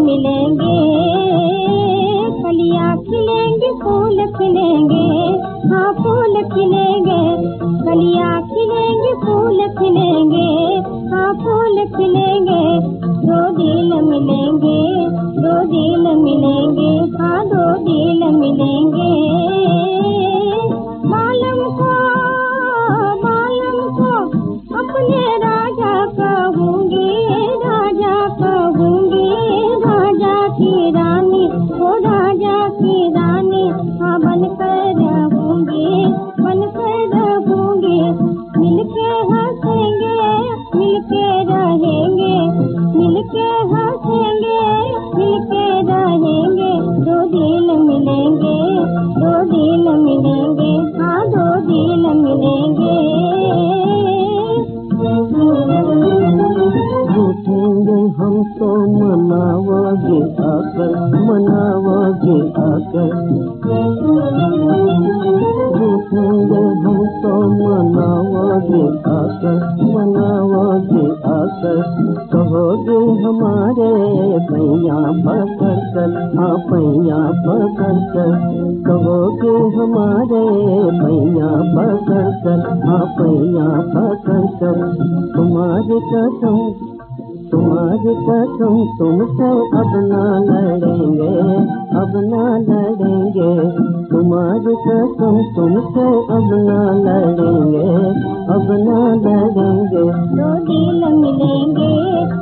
मिलेंगे, कलियां खिलेंगे, फूल खिलेंगे, हाँ फूल खिलेंगे, कलियां खिलेंगे, फूल खिलेंगे, हाँ फूल खिलेंगे। दो दिल मिलेंगे, दो दिल मिलेंगे, हाँ दो दिल मिलेंगे। बालम को अपने राजा कहूँगी, राजा कहूँगी, राजा की रानी, वो राजा की रानी, हाँ बनकर रहूँगी, बनकर रहूँगी। मिलके हंसेंगे, मिलके रहेंगे, मिलके हंसेंगे, मिलके रहेंगे। दो दिल मिलेंगे, दो दिल मिलेंगे, हाँ दो दिल मिलेंगे। रूठेंगे हम तो मनावागे आकर, मनावागे आकर। रूठेंगे हम तो मनावागे आकर, मनावागे आकर। कहोगे हमारे पैया पकड़ कर, हाँ पैया पकड़ कर। कहोगे हमारे पैया पकड़ कर, हाँ पैया पकड़ कर। तुम्हारी कसम, तुम्हारी कसम, तुमसे अब ना लड़ेंगे, अब ना लड़ेंगे। तुम्हारी कसम, तुमसे अब ना लड़ेंगे, अब ना लड़ेंगे। दो दिल मिलेंगे,